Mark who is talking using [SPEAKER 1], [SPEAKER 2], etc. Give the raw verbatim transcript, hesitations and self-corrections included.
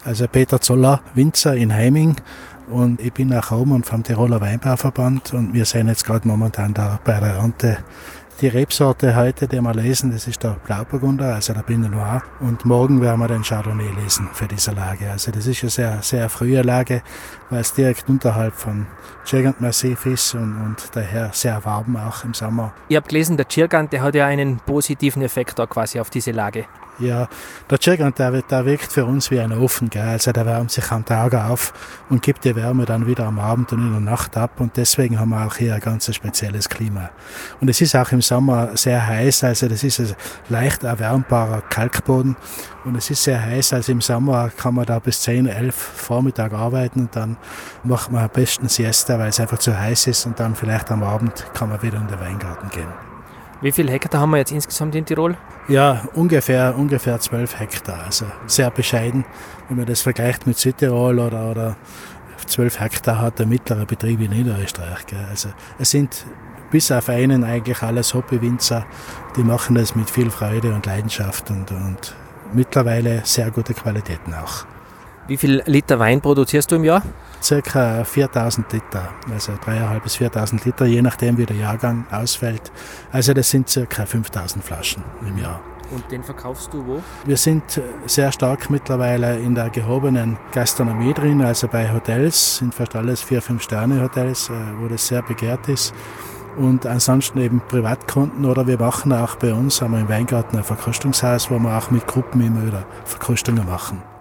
[SPEAKER 1] Also Peter Zoller, Winzer in Heiming. Und ich bin auch oben vom Tiroler Weinbauverband und wir sind jetzt gerade momentan da bei der Ernte. Die Rebsorte heute, die wir lesen, das ist der Blauburgunder, also der Pinot Noir. Und morgen werden wir den Chardonnay lesen für diese Lage. Also das ist eine sehr, sehr frühe Lage, weil es direkt unterhalb von Tschiergant Massiv ist und, und daher sehr warm auch im Sommer.
[SPEAKER 2] Ich habe gelesen, der Tschiergant, der hat ja einen positiven Effekt da quasi auf diese Lage.
[SPEAKER 1] Ja, der Tschiergant, der, der wirkt für uns wie ein Ofen, gell? Also der wärmt sich am Tag auf und gibt die Wärme dann wieder am Abend und in der Nacht ab und deswegen haben wir auch hier ein ganz spezielles Klima. Und es ist auch im Sommer sehr heiß, also das ist ein leicht erwärmbarer Kalkboden und es ist sehr heiß, also im Sommer kann man da bis zehn, elf Vormittag arbeiten und dann macht man am besten Siesta, weil es einfach zu heiß ist und dann vielleicht am Abend kann man wieder in den Weingarten gehen.
[SPEAKER 2] Wie viele Hektar haben wir jetzt insgesamt in Tirol?
[SPEAKER 1] Ja, ungefähr ungefähr zwölf Hektar, also sehr bescheiden. Wenn man das vergleicht mit Südtirol oder, oder zwölf Hektar hat der mittlere Betrieb in Niederösterreich. Gell. Also es sind bis auf einen eigentlich alles Hobbywinzer, die machen das mit viel Freude und Leidenschaft und, und mittlerweile sehr gute Qualitäten auch.
[SPEAKER 2] Wie viel Liter Wein produzierst du im Jahr?
[SPEAKER 1] Circa viertausend Liter, also dreitausendfünfhundert bis viertausend Liter, je nachdem wie der Jahrgang ausfällt. Also das sind circa fünftausend Flaschen im Jahr.
[SPEAKER 2] Und den verkaufst du wo?
[SPEAKER 1] Wir sind sehr stark mittlerweile in der gehobenen Gastronomie drin, also bei Hotels, sind fast alles vier fünf Sterne Hotels, wo das sehr begehrt ist. Und ansonsten eben Privatkunden oder wir machen auch bei uns, haben wir im Weingarten ein Verkostungshaus, wo wir auch mit Gruppen immer wieder Verkostungen machen.